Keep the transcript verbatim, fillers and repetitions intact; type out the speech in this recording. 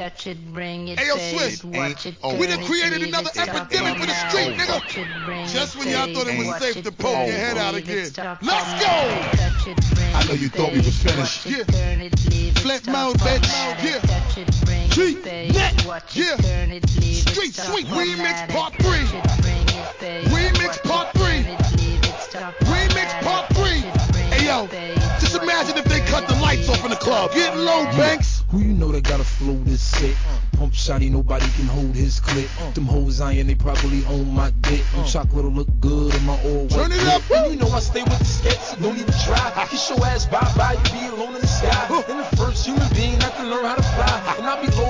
Touch it, bring it, Hey, yo, babe, Swiss. watch it, Oh, we turn done it, created leave another it, stop epidemic for the format. street, nigga. Touch it, bring Just it, when y'all babe, thought it was watch safe it, to poke turn your it, head out leave it, again. stop Let's format. go! Touch it, bring I know you it, thought we was babe, finished. watch it, Yeah. turn it, leave it, Flip stop mode, bitch. format. Yeah. Touch it, bring G, it, babe, net. watch Yeah. it, turn it, leave it, Street stop Sweet format. Remix Part three. Touch it, bring it, babe, Remix watch Part it, three. turn it, leave it, stop Remix format. Part three. Touch it, bring Hey, it, yo, babe, just watch imagine it, if they turn cut it, the lights leave off in it, the club. stop Getting low, format. Banks. Who you know that got a flow this sick? Pump shotty, nobody can hold his clip. Them hoes iron, they probably own my dick. Them chocolate will look good in my all white. Turn it up. And you know I stay with the skits, no need to try. Kiss your ass bye bye, you be alone in the sky. And the first human being not to learn how to fly. And I be low